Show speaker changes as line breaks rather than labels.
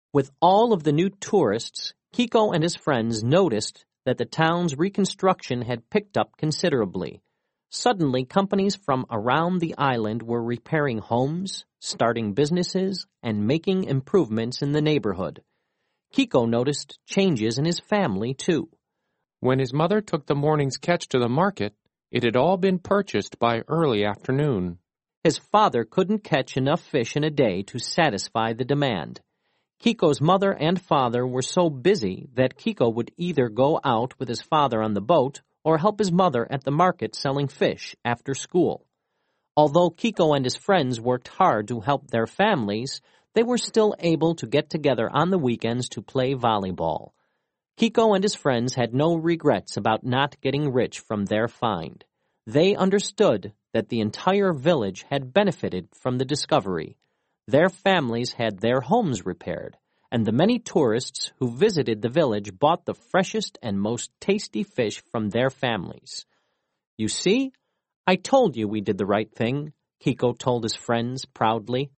With all of the new tourists, Kiko and his friends noticed that the town's reconstruction had picked up considerably. Suddenly, companies from around the island were repairing homes, starting businesses, and making improvements in the neighborhood. Kiko noticed changes in his family, too.
When his mother took the morning's catch to the market, it had all been purchased by early afternoon.
His father couldn't catch enough fish in a day to satisfy the demand. Kiko's mother and father were so busy that Kiko would either go out with his father on the boat or help his mother at the market selling fish after school. Although Kiko and his friends worked hard to help their families, they were still able to get together on the weekends to play volleyball. Kiko and his friends had no regrets about not getting rich from their find. They understood that the entire village had benefited from the discovery. Their families had their homes repaired, and the many tourists who visited the village bought the freshest and most tasty fish from their families. "You see, I told you we did the right thing," Kiko told his friends proudly.